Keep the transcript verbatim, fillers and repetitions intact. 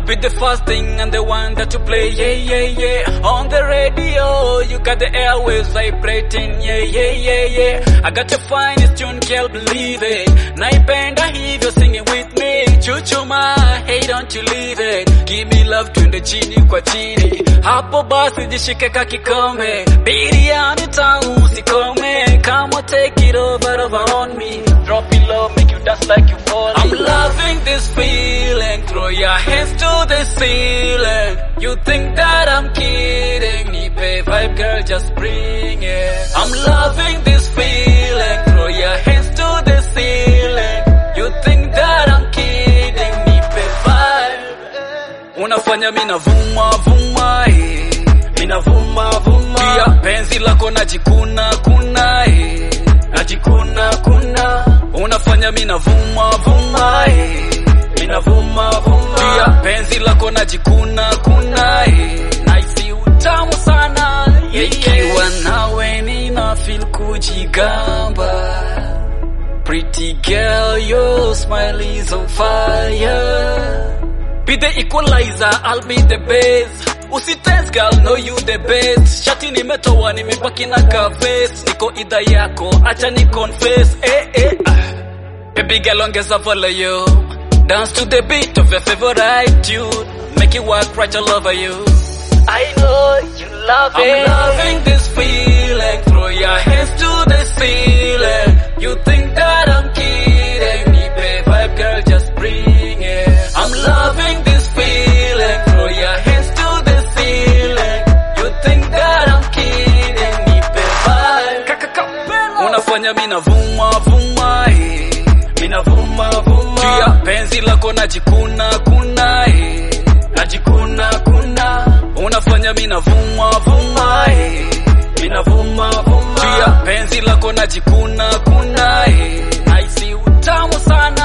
I'll be the first thing and the one that you play, yeah, yeah, yeah. On the radio, you got the airwaves vibrating, yeah, yeah, yeah, yeah. I got your finest tune, can't believe it. Naipenda hivyo, sing it with me. Chuchuma, hey, don't you leave it. Give me love, twende chini kwa chini. Hapo basi jishike kakikombe. Biriani tamu usikome. Come on, take it over, over on me. Drop it low, make you dance like you falling. I'm loving this feeling. Throw your hands to the ceiling. You think that I'm kidding? Nipe vibe, girl, just bring it. I'm loving this feeling. Throw your hands to the ceiling. You think that I'm kidding? Nipe vibe. Unafanya mina vuma vuma, eh. Mina vuma vuma. Pia penzi lako najikuna kuna, eh. Najikuna kuna. Unafanya mina vuma vuma, eh. Mina vuma vuma. Pia penzi lako najikuna kuna, eh. Naisi utamu sana, yeah, yeah. Nikiwa nawe nina feel kujigamba. Pretty girl, your smile is on fire. Be the equalizer, I'll be the best. Usitense girl, know you the best. Shati nimetoa nimebaki na kaves. Niko idha yako, acha ni confess. Eh eh ah. Baby girl, ongeza volume. Dance to the beat of your favorite tune. Make it work right all over you. I know you love it. I'm loving this feeling. Throw your hands to the ceiling. You think that I'm kidding? Nipe vibe, girl, just bring it. I'm loving this feeling. Throw your hands to the ceiling. You think that I'm kidding? Nipe vibe. Kakakapela. Unafanya mina vuma vuma, eh. Mina vuma vuma. Pia penzi lako najikuna kuna, eh. Najikuna kuna. Unafanya mina vuma vuma, eh. Mina vuma vuma. Pia penzi lako najikuna kuna, eh. Naisi utamu sana.